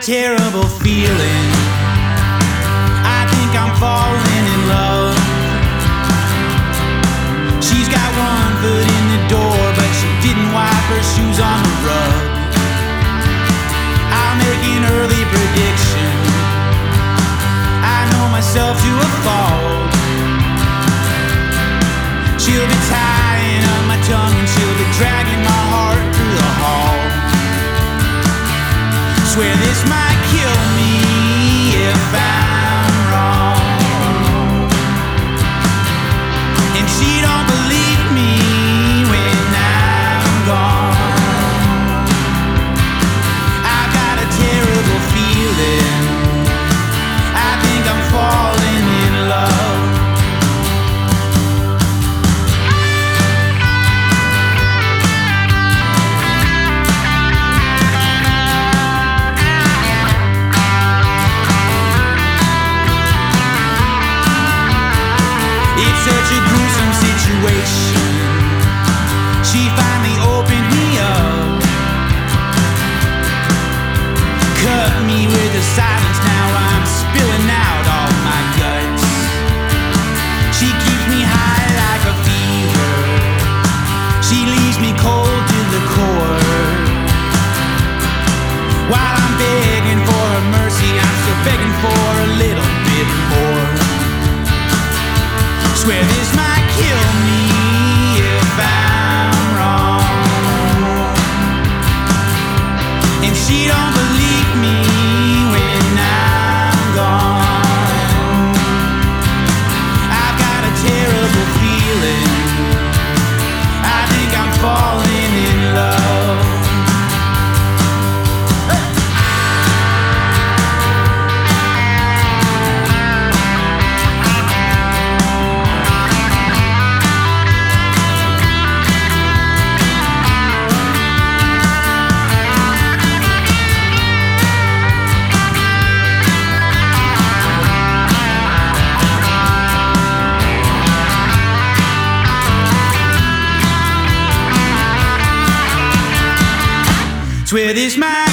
terrible feeling. I think I'm falling in love. She's got one foot in the door, but she didn't wipe her shoes on the rug. I'll make an early prediction. I know myself to a fault. She'll be tying up my tongue and she'll be dragging my heart through the hall. Swear this might kill me if I'm wrong. And she don't believe me when I'm gone. I got a terrible feeling. I think I'm falling in love. It's such a gruesome situation. She finally opened me up, cut me with a silence. Now I'm spilling out all my guts. She keeps me high like a fever. She leaves me cold to the core. While I'm begging for her mercy, I'm still begging for a little bit more. Swear this might kill me if I'm wrong. And she don't believe me when I'm gone. I've got a terrible feeling. I think I'm falling in love. Swear this might